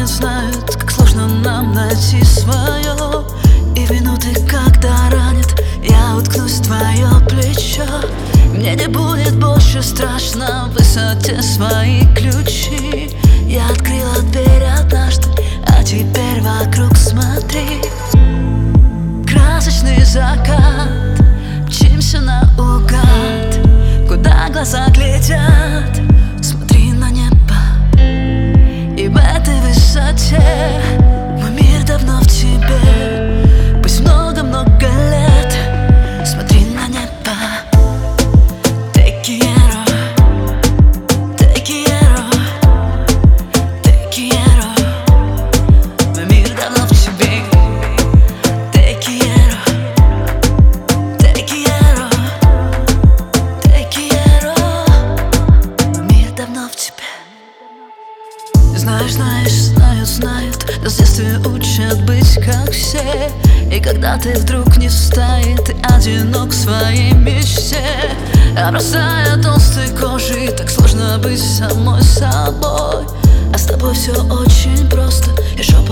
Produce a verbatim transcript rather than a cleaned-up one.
знают, знают, как сложно нам найти свое. И в минуты, когда ранит, я уткнусь в твое плечо. Мне не будет больше страшно в высоте свои ключи. Я открыла дверь однажды, а теперь вокруг смотри. Красочный закат, мчимся наугад, куда глаза глядят. Смотри на небо, и в этой высоте мой мир давно в тебе. Пусть много-много лет, смотри на небо. Te quiero, te quiero, te quiero. Мой мир давно в тебе. Te quiero, te quiero, te quiero. Мой мир давно в тебе. Знаешь, знаешь, знают, знают, нас в детстве учат быть как все. И когда ты вдруг не в стае, ты одинок в своей мечте. Обрастая толстой кожей, так сложно быть самой собой. А с тобой все очень просто, и шепот